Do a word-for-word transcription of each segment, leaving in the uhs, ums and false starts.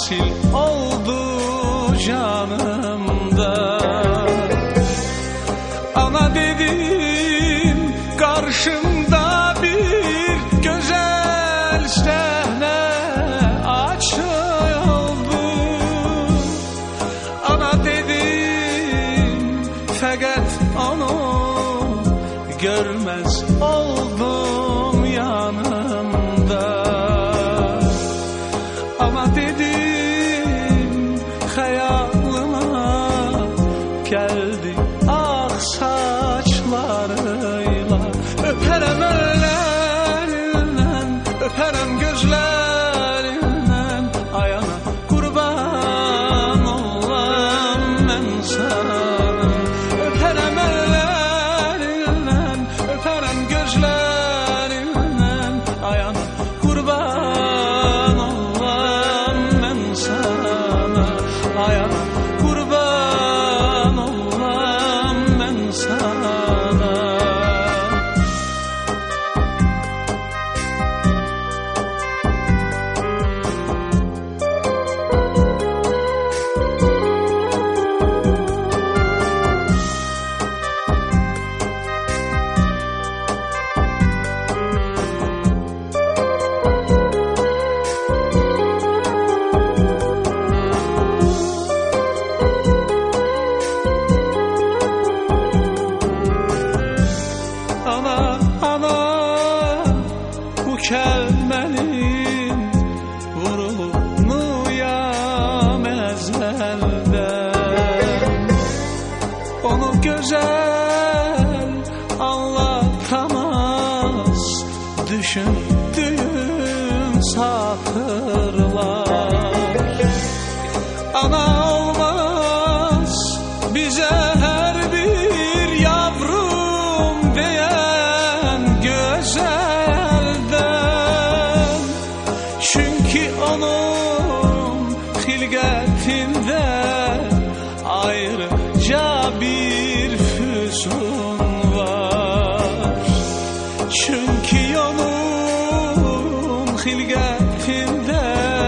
hasil oldu canımda. Ana dedim karşımda bir güzel sahne açıldı. Ana dedim fakat onu görmez oldum yanımda. Ama dedim hayalıma geldi ak saçlarıyla. Öperem ellerinden, öperem gözlerinden, ayağına kurban olam ben sana. Öperem ellerinden, öperem gözlerinden, ayağına kurban olam ben sana. Ayağına kurban olam ben sana. Ana, ana, bu kelimenin vurulunu ezelden. Onu güzel anlatamaz düşündüğüm satırlar. Ana olmaz bize her bir yavrum diyen güzelden. Çünkü onun hilgetinde ayrıca bir füsun var. Çünkü onun hilgetinde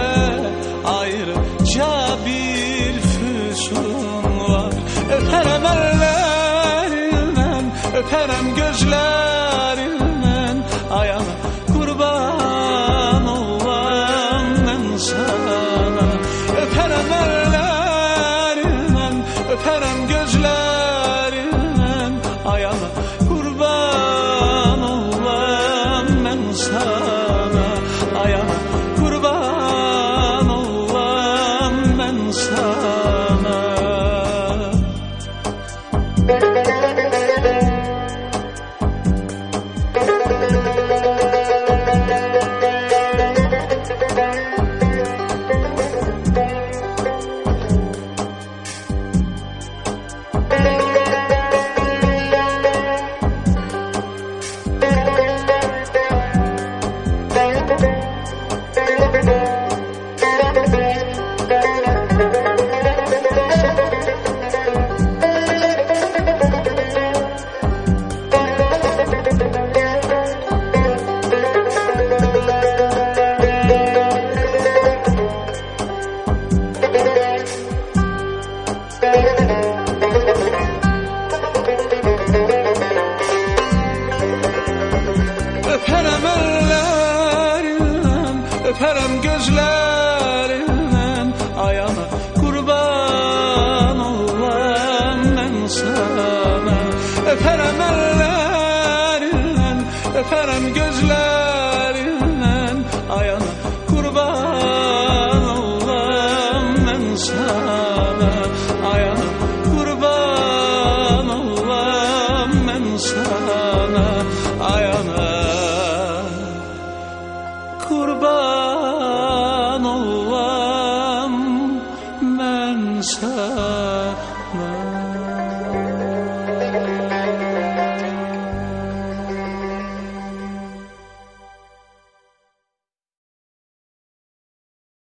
ayrıca bir füsun var. Öperem ellerinden, öperem gözlerinden, ayağına kurban olam ben sana. Öperem ellerinden, öperem gözlerinden, ayağına kurban olam ben sana. Ayağına kurban olam ben sana. Öperem ellerinden, öperem gözlerinden, ayağına kurban olam ben sana. Öperem ellerinden, öperem gözlerinden, ayağına kurban olam ben sana.